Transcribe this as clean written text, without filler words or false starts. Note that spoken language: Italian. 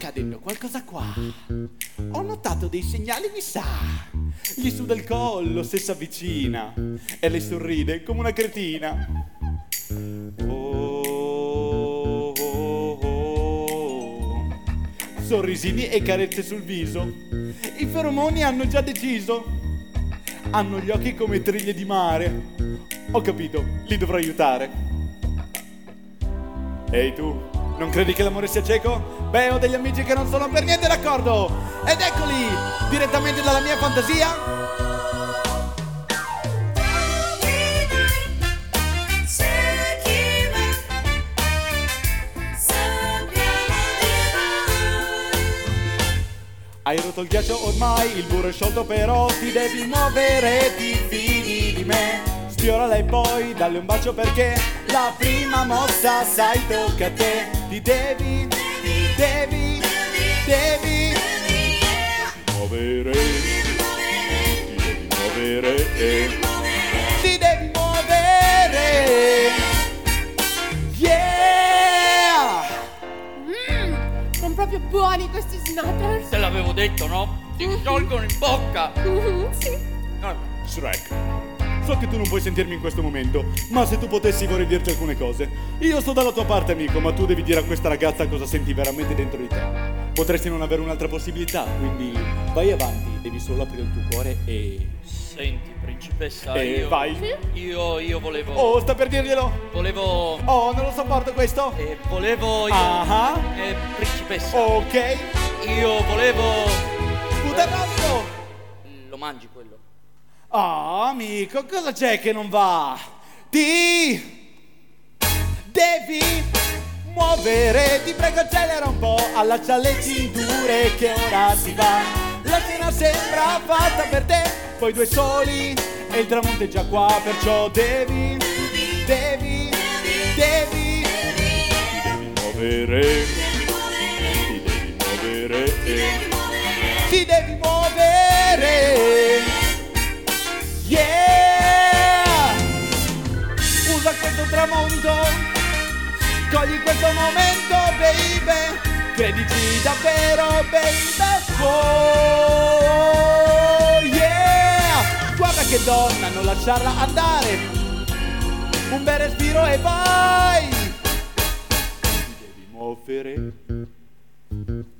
accadendo qualcosa qua. Ho notato dei segnali, mi sa. Gli suda il collo se si avvicina e lei sorride come una cretina. Oh, oh, oh. Sorrisini e carezze sul viso. I feromoni hanno già deciso. Hanno gli occhi come triglie di mare. Ho capito, li dovrò aiutare. Ehi tu, non credi che l'amore sia cieco? Beh, ho degli amici che non sono per niente d'accordo. Ed eccoli, direttamente dalla mia fantasia. Hai rotto il ghiaccio ormai, il burro è sciolto, però ti devi muovere, ti fidi di me. Sfiorala e poi dalle un bacio perché la prima mossa, sai, tocca a te. Ti devi muovere, ti devi muovere, yeah! Sono proprio buoni questi Snutters. Te l'avevo detto, no? Ti sciolgono in bocca. Sì. Shrek, so che tu non puoi sentirmi in questo momento, ma se tu potessi vorrei dirti alcune cose. Io sto dalla tua parte, amico, ma tu devi dire a questa ragazza cosa senti veramente dentro di te. Potresti non avere un'altra possibilità, quindi vai avanti, devi solo aprire il tuo cuore e... Senti, principessa, vai. Io volevo... Oh, sta per dirglielo? Volevo... Oh, non lo sopporto questo. Volevo... Ah. Principessa. Ok. Io volevo... Puttanasso. Lo mangi quello? Oh, amico, cosa c'è che non va? Ti devi muovere, ti prego accelera un po', allaccia le cinture che ora si va. La cena sembra fatta per te, poi due soli e il tramonto è già qua, perciò devi muovere, ti devi muovere, yeah! Usa questo tramonto, cogli questo momento, baby, credici davvero, baby, oh, yeah! Guarda che donna, non lasciarla andare, un bel respiro e vai! Ti devi muovere.